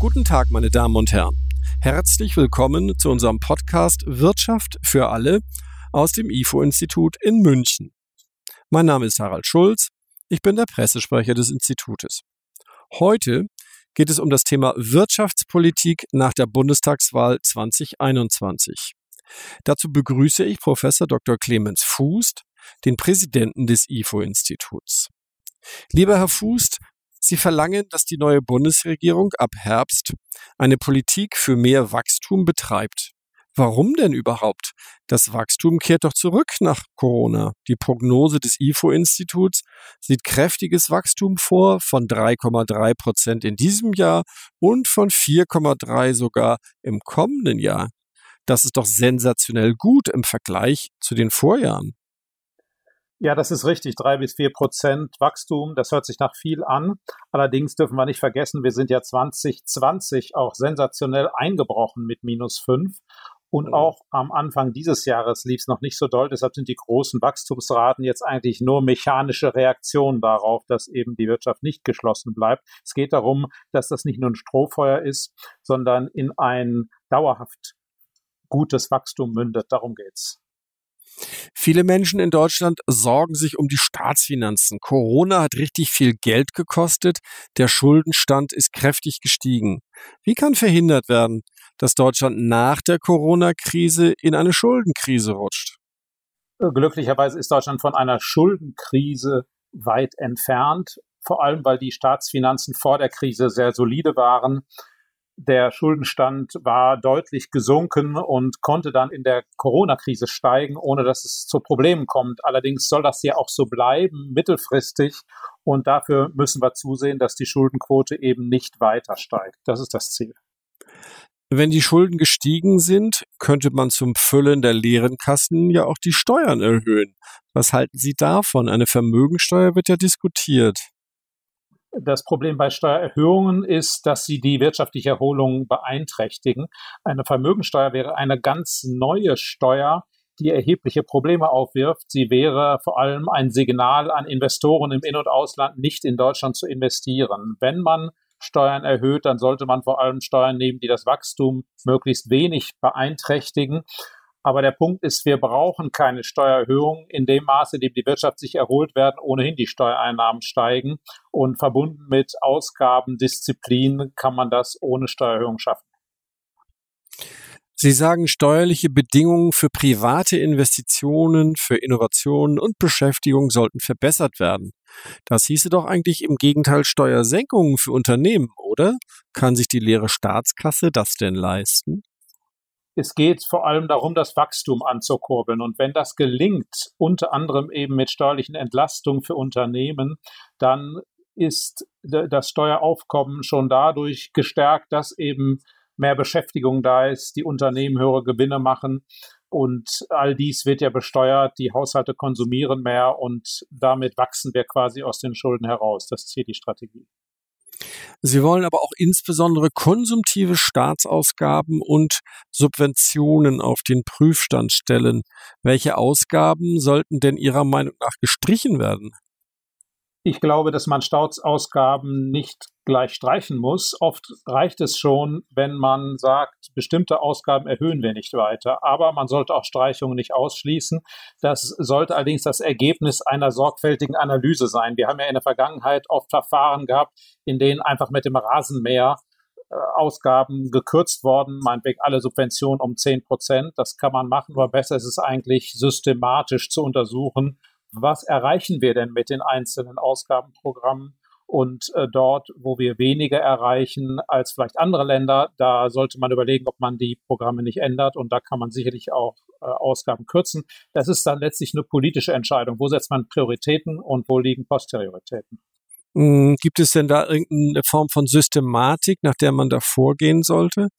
Guten Tag, meine Damen und Herren. Herzlich willkommen zu unserem Podcast Wirtschaft für alle aus dem IFO-Institut in München. Mein Name ist Harald Schulz, ich bin der Pressesprecher des Institutes. Heute geht es um das Thema Wirtschaftspolitik nach der Bundestagswahl 2021. Dazu begrüße ich Professor Dr. Clemens Fuß, den Präsidenten des IFO-Instituts. Lieber Herr Fuß, Sie verlangen, dass die neue Bundesregierung ab Herbst eine Politik für mehr Wachstum betreibt. Warum denn überhaupt? Das Wachstum kehrt doch zurück nach Corona. Die Prognose des IFO-Instituts sieht kräftiges Wachstum vor von 3,3% in diesem Jahr und von 4,3% sogar im kommenden Jahr. Das ist doch sensationell gut im Vergleich zu den Vorjahren. Ja, das ist richtig. 3-4% Wachstum, das hört sich nach viel an. Allerdings dürfen wir nicht vergessen, wir sind ja 2020 auch sensationell eingebrochen mit -5. Und auch am Anfang dieses Jahres lief es noch nicht so doll. Deshalb sind die großen Wachstumsraten jetzt eigentlich nur mechanische Reaktionen darauf, dass eben die Wirtschaft nicht geschlossen bleibt. Es geht darum, dass das nicht nur ein Strohfeuer ist, sondern in ein dauerhaft gutes Wachstum mündet. Darum geht's. Viele Menschen in Deutschland sorgen sich um die Staatsfinanzen. Corona hat richtig viel Geld gekostet. Der Schuldenstand ist kräftig gestiegen. Wie kann verhindert werden, dass Deutschland nach der Corona-Krise in eine Schuldenkrise rutscht? Glücklicherweise ist Deutschland von einer Schuldenkrise weit entfernt, vor allem weil die Staatsfinanzen vor der Krise sehr solide waren. Der Schuldenstand war deutlich gesunken und konnte dann in der Corona-Krise steigen, ohne dass es zu Problemen kommt. Allerdings soll das ja auch so bleiben, mittelfristig. Und dafür müssen wir zusehen, dass die Schuldenquote eben nicht weiter steigt. Das ist das Ziel. Wenn die Schulden gestiegen sind, könnte man zum Füllen der leeren Kassen ja auch die Steuern erhöhen. Was halten Sie davon? Eine Vermögensteuer wird ja diskutiert. Das Problem bei Steuererhöhungen ist, dass sie die wirtschaftliche Erholung beeinträchtigen. Eine Vermögensteuer wäre eine ganz neue Steuer, die erhebliche Probleme aufwirft. Sie wäre vor allem ein Signal an Investoren im In- und Ausland, nicht in Deutschland zu investieren. Wenn man Steuern erhöht, dann sollte man vor allem Steuern nehmen, die das Wachstum möglichst wenig beeinträchtigen. Aber der Punkt ist, wir brauchen keine Steuererhöhung in dem Maße, in dem die Wirtschaft sich erholt, werden ohnehin die Steuereinnahmen steigen. Und verbunden mit Ausgabendisziplin kann man das ohne Steuererhöhung schaffen. Sie sagen, steuerliche Bedingungen für private Investitionen, für Innovationen und Beschäftigung sollten verbessert werden. Das hieße doch eigentlich im Gegenteil Steuersenkungen für Unternehmen, oder? Kann sich die leere Staatskasse das denn leisten? Es geht vor allem darum, das Wachstum anzukurbeln. Und wenn das gelingt, unter anderem eben mit steuerlichen Entlastungen für Unternehmen, dann ist das Steueraufkommen schon dadurch gestärkt, dass eben mehr Beschäftigung da ist, die Unternehmen höhere Gewinne machen. Und all dies wird ja besteuert, die Haushalte konsumieren mehr und damit wachsen wir quasi aus den Schulden heraus. Das ist hier die Strategie. Sie wollen aber auch insbesondere konsumtive Staatsausgaben und Subventionen auf den Prüfstand stellen. Welche Ausgaben sollten denn Ihrer Meinung nach gestrichen werden? Ich glaube, dass man Staatsausgaben nicht gleich streichen muss. Oft reicht es schon, wenn man sagt, bestimmte Ausgaben erhöhen wir nicht weiter. Aber man sollte auch Streichungen nicht ausschließen. Das sollte allerdings das Ergebnis einer sorgfältigen Analyse sein. Wir haben ja in der Vergangenheit oft Verfahren gehabt, in denen einfach mit dem Rasenmäher Ausgaben gekürzt worden, meinetwegen alle Subventionen um 10%. Das kann man machen, aber besser ist es eigentlich, systematisch zu untersuchen, was erreichen wir denn mit den einzelnen Ausgabenprogrammen? Und dort, wo wir weniger erreichen als vielleicht andere Länder, da sollte man überlegen, ob man die Programme nicht ändert. Und da kann man sicherlich auch Ausgaben kürzen. Das ist dann letztlich eine politische Entscheidung. Wo setzt man Prioritäten und wo liegen Posterioritäten? Gibt es denn da irgendeine Form von Systematik, nach der man da vorgehen sollte?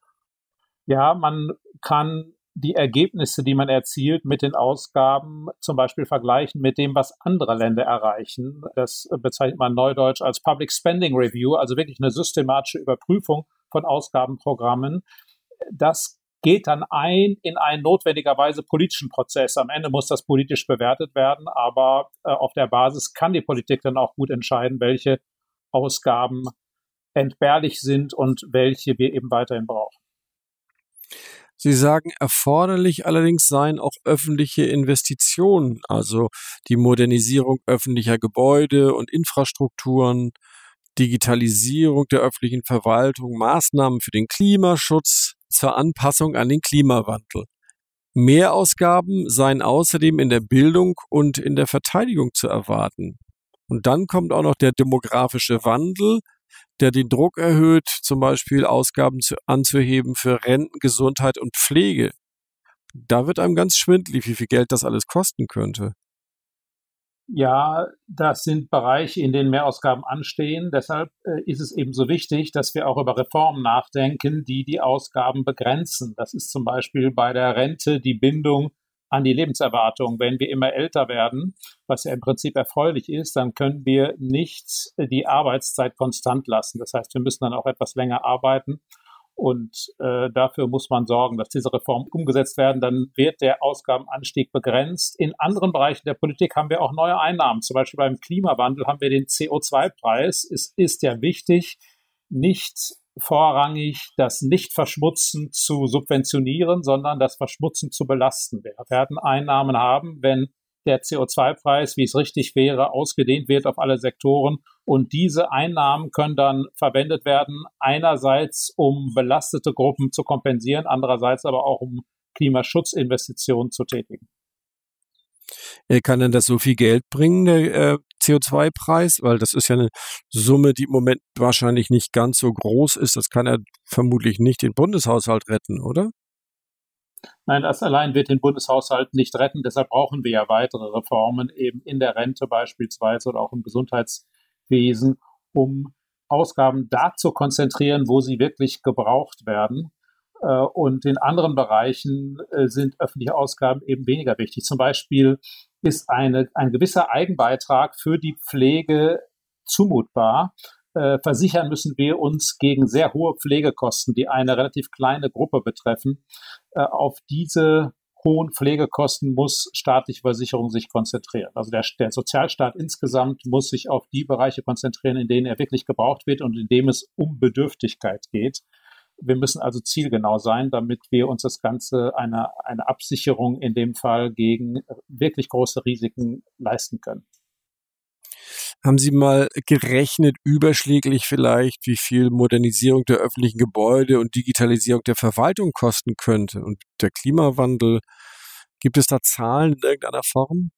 Ja, man kann die Ergebnisse, die man erzielt mit den Ausgaben zum Beispiel vergleichen mit dem, was andere Länder erreichen. Das bezeichnet man neudeutsch als Public Spending Review, also wirklich eine systematische Überprüfung von Ausgabenprogrammen. Das geht dann in einen notwendigerweise politischen Prozess. Am Ende muss das politisch bewertet werden, aber auf der Basis kann die Politik dann auch gut entscheiden, welche Ausgaben entbehrlich sind und welche wir eben weiterhin brauchen. Sie sagen, erforderlich allerdings seien auch öffentliche Investitionen, also die Modernisierung öffentlicher Gebäude und Infrastrukturen, Digitalisierung der öffentlichen Verwaltung, Maßnahmen für den Klimaschutz zur Anpassung an den Klimawandel. Mehrausgaben seien außerdem in der Bildung und in der Verteidigung zu erwarten. Und dann kommt auch noch der demografische Wandel, der den Druck erhöht, zum Beispiel Ausgaben anzuheben für Renten, Gesundheit und Pflege. Da wird einem ganz schwindelig, wie viel Geld das alles kosten könnte. Ja, das sind Bereiche, in denen Mehrausgaben anstehen. Deshalb ist es eben so wichtig, dass wir auch über Reformen nachdenken, die die Ausgaben begrenzen. Das ist zum Beispiel bei der Rente die Bindung an die Lebenserwartung. Wenn wir immer älter werden, was ja im Prinzip erfreulich ist, dann können wir nicht die Arbeitszeit konstant lassen. Das heißt, wir müssen dann auch etwas länger arbeiten. Und dafür muss man sorgen, dass diese Reformen umgesetzt werden. Dann wird der Ausgabenanstieg begrenzt. In anderen Bereichen der Politik haben wir auch neue Einnahmen. Zum Beispiel beim Klimawandel haben wir den CO2-Preis. Es ist ja wichtig, nicht vorrangig das Nichtverschmutzen zu subventionieren, sondern das Verschmutzen zu belasten. Wir werden Einnahmen haben, wenn der CO2-Preis, wie es richtig wäre, ausgedehnt wird auf alle Sektoren. Und diese Einnahmen können dann verwendet werden, einerseits um belastete Gruppen zu kompensieren, andererseits aber auch um Klimaschutzinvestitionen zu tätigen. Kann denn das so viel Geld bringen, der CO2-Preis? Weil das ist ja eine Summe, die im Moment wahrscheinlich nicht ganz so groß ist. Das kann ja vermutlich nicht den Bundeshaushalt retten, oder? Nein, das allein wird den Bundeshaushalt nicht retten. Deshalb brauchen wir ja weitere Reformen, eben in der Rente beispielsweise oder auch im Gesundheitswesen, um Ausgaben da zu konzentrieren, wo sie wirklich gebraucht werden. Und in anderen Bereichen sind öffentliche Ausgaben eben weniger wichtig. Zum Beispiel ist ein gewisser Eigenbeitrag für die Pflege zumutbar. Versichern müssen wir uns gegen sehr hohe Pflegekosten, die eine relativ kleine Gruppe betreffen. Auf diese hohen Pflegekosten muss staatliche Versicherung sich konzentrieren. Also der Sozialstaat insgesamt muss sich auf die Bereiche konzentrieren, in denen er wirklich gebraucht wird und in dem es um Bedürftigkeit geht. Wir müssen also zielgenau sein, damit wir uns das Ganze eine Absicherung in dem Fall gegen wirklich große Risiken leisten können. Haben Sie mal gerechnet, überschläglich vielleicht, wie viel Modernisierung der öffentlichen Gebäude und Digitalisierung der Verwaltung kosten könnte? Und der Klimawandel, gibt es da Zahlen in irgendeiner Form?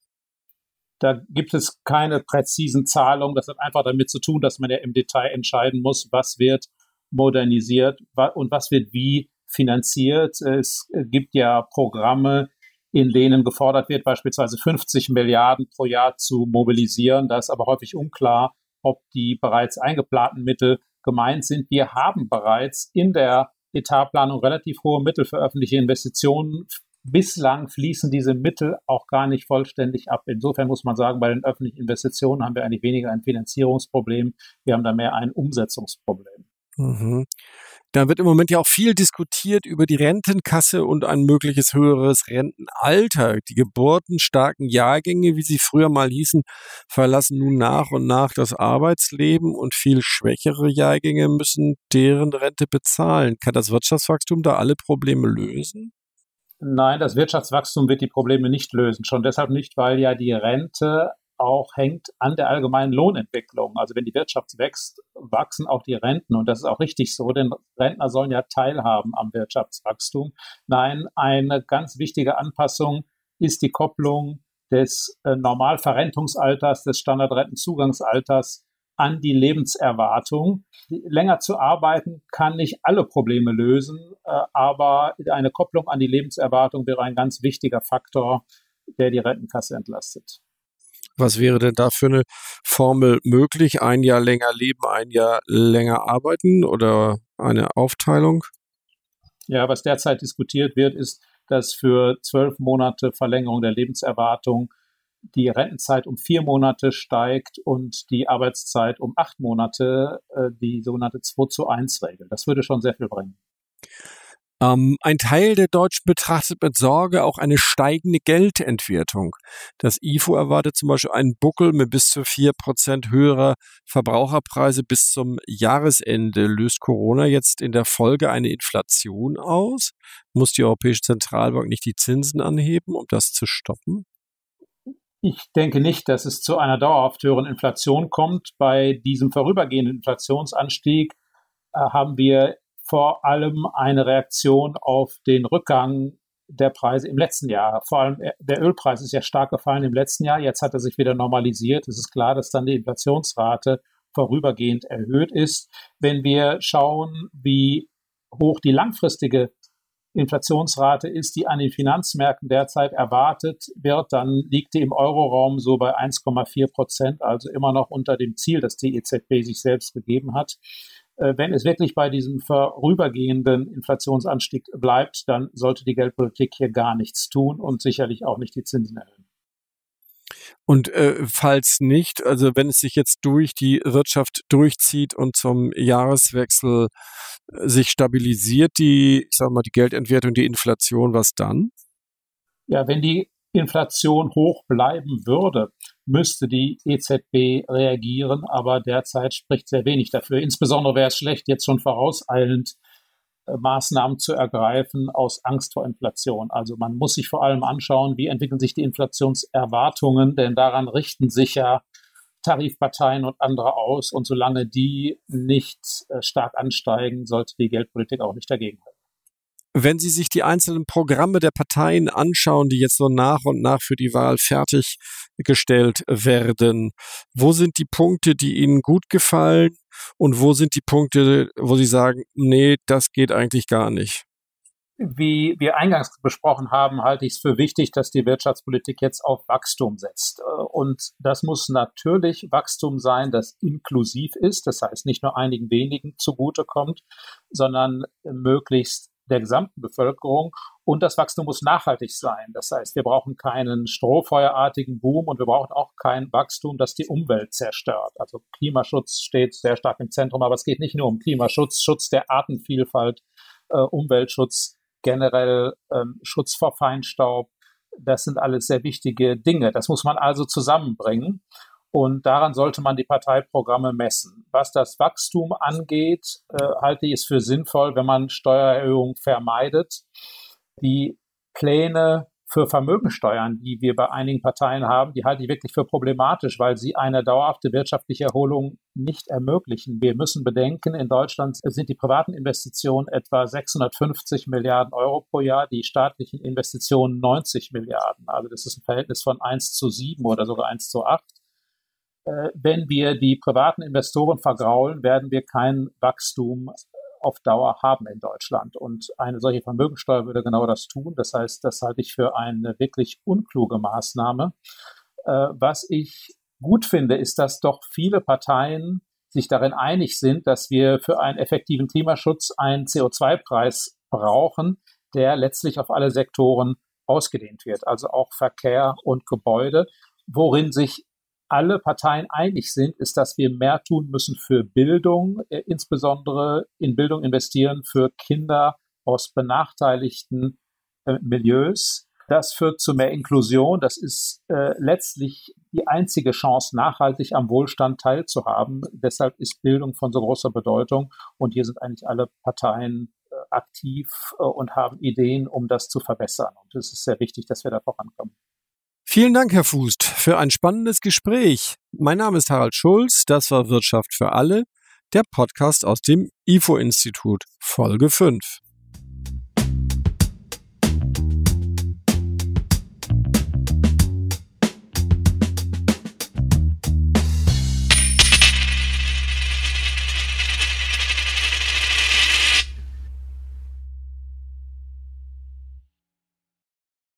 Da gibt es keine präzisen Zahlungen. Das hat einfach damit zu tun, dass man ja im Detail entscheiden muss, was wird modernisiert und was wird wie finanziert. Es gibt ja Programme, in denen gefordert wird, beispielsweise 50 Milliarden pro Jahr zu mobilisieren. Da ist aber häufig unklar, ob die bereits eingeplanten Mittel gemeint sind. Wir haben bereits in der Etatplanung relativ hohe Mittel für öffentliche Investitionen. Bislang fließen diese Mittel auch gar nicht vollständig ab. Insofern muss man sagen, bei den öffentlichen Investitionen haben wir eigentlich weniger ein Finanzierungsproblem. Wir haben da mehr ein Umsetzungsproblem. Mhm. Da wird im Moment ja auch viel diskutiert über die Rentenkasse und ein mögliches höheres Rentenalter. Die geburtenstarken Jahrgänge, wie sie früher mal hießen, verlassen nun nach und nach das Arbeitsleben und viel schwächere Jahrgänge müssen deren Rente bezahlen. Kann das Wirtschaftswachstum da alle Probleme lösen? Nein, das Wirtschaftswachstum wird die Probleme nicht lösen. Schon deshalb nicht, weil ja die Rente auch hängt an der allgemeinen Lohnentwicklung. Also wenn die Wirtschaft wächst, wachsen auch die Renten. Und das ist auch richtig so, denn Rentner sollen ja teilhaben am Wirtschaftswachstum. Nein, eine ganz wichtige Anpassung ist die Kopplung des Normalverrentungsalters, des Standardrentenzugangsalters an die Lebenserwartung. Länger zu arbeiten kann nicht alle Probleme lösen, aber eine Kopplung an die Lebenserwartung wäre ein ganz wichtiger Faktor, der die Rentenkasse entlastet. Was wäre denn da für eine Formel möglich? Ein Jahr länger leben, ein Jahr länger arbeiten oder eine Aufteilung? Ja, was derzeit diskutiert wird, ist, dass für 12 Monate Verlängerung der Lebenserwartung die Rentenzeit um 4 Monate steigt und die Arbeitszeit um 8 Monate, die sogenannte 2:1-Regel. Das würde schon sehr viel bringen. Ein Teil der Deutschen betrachtet mit Sorge auch eine steigende Geldentwertung. Das IFO erwartet zum Beispiel einen Buckel mit bis zu 4% höherer Verbraucherpreise bis zum Jahresende. Löst Corona jetzt in der Folge eine Inflation aus? Muss die Europäische Zentralbank nicht die Zinsen anheben, um das zu stoppen? Ich denke nicht, dass es zu einer dauerhaft höheren Inflation kommt. Bei diesem vorübergehenden Inflationsanstieg haben wir vor allem eine Reaktion auf den Rückgang der Preise im letzten Jahr. Vor allem der Ölpreis ist ja stark gefallen im letzten Jahr. Jetzt hat er sich wieder normalisiert. Es ist klar, dass dann die Inflationsrate vorübergehend erhöht ist. Wenn wir schauen, wie hoch die langfristige Inflationsrate ist, die an den Finanzmärkten derzeit erwartet wird, dann liegt die im Euroraum so bei 1,4%, also immer noch unter dem Ziel, das die EZB sich selbst gegeben hat. Wenn es wirklich bei diesem vorübergehenden Inflationsanstieg bleibt, dann sollte die Geldpolitik hier gar nichts tun und sicherlich auch nicht die Zinsen erhöhen. Und falls nicht, also wenn es sich jetzt durch die Wirtschaft durchzieht und zum Jahreswechsel sich stabilisiert, die Geldentwertung, die Inflation, was dann? Ja, wenn die Inflation hoch bleiben würde, müsste die EZB reagieren, aber derzeit spricht sehr wenig dafür. Insbesondere wäre es schlecht, jetzt schon vorauseilend Maßnahmen zu ergreifen aus Angst vor Inflation. Also man muss sich vor allem anschauen, wie entwickeln sich die Inflationserwartungen, denn daran richten sich ja Tarifparteien und andere aus. Und solange die nicht stark ansteigen, sollte die Geldpolitik auch nicht dagegen halten. Wenn Sie sich die einzelnen Programme der Parteien anschauen, die jetzt so nach und nach für die Wahl fertiggestellt werden, wo sind die Punkte, die Ihnen gut gefallen und wo sind die Punkte, wo Sie sagen, nee, das geht eigentlich gar nicht? Wie wir eingangs besprochen haben, halte ich es für wichtig, dass die Wirtschaftspolitik jetzt auf Wachstum setzt. Und das muss natürlich Wachstum sein, das inklusiv ist, das heißt nicht nur einigen wenigen zugutekommt, sondern möglichst der gesamten Bevölkerung. Und das Wachstum muss nachhaltig sein. Das heißt, wir brauchen keinen strohfeuerartigen Boom und wir brauchen auch kein Wachstum, das die Umwelt zerstört. Also Klimaschutz steht sehr stark im Zentrum, aber es geht nicht nur um Klimaschutz, Schutz der Artenvielfalt, Umweltschutz, generell Schutz vor Feinstaub. Das sind alles sehr wichtige Dinge. Das muss man also zusammenbringen. Und daran sollte man die Parteiprogramme messen. Was das Wachstum angeht, halte ich es für sinnvoll, wenn man Steuererhöhungen vermeidet. Die Pläne für Vermögensteuern, die wir bei einigen Parteien haben, die halte ich wirklich für problematisch, weil sie eine dauerhafte wirtschaftliche Erholung nicht ermöglichen. Wir müssen bedenken, in Deutschland sind die privaten Investitionen etwa 650 Milliarden Euro pro Jahr, die staatlichen Investitionen 90 Milliarden. Also das ist ein Verhältnis von 1:7 oder sogar 1:8. Wenn wir die privaten Investoren vergraulen, werden wir kein Wachstum auf Dauer haben in Deutschland. Und eine solche Vermögensteuer würde genau das tun. Das heißt, das halte ich für eine wirklich unkluge Maßnahme. Was ich gut finde, ist, dass doch viele Parteien sich darin einig sind, dass wir für einen effektiven Klimaschutz einen CO2-Preis brauchen, der letztlich auf alle Sektoren ausgedehnt wird, also auch Verkehr und Gebäude. Worin sich alle Parteien einig sind, ist, dass wir mehr tun müssen für Bildung, insbesondere in Bildung investieren für Kinder aus benachteiligten Milieus. Das führt zu mehr Inklusion. Das ist letztlich die einzige Chance, nachhaltig am Wohlstand teilzuhaben. Deshalb ist Bildung von so großer Bedeutung. Und hier sind eigentlich alle Parteien aktiv und haben Ideen, um das zu verbessern. Und es ist sehr wichtig, dass wir da vorankommen. Vielen Dank, Herr Fußt, für ein spannendes Gespräch. Mein Name ist Harald Schulz, das war Wirtschaft für alle, der Podcast aus dem IFO-Institut, Folge 5.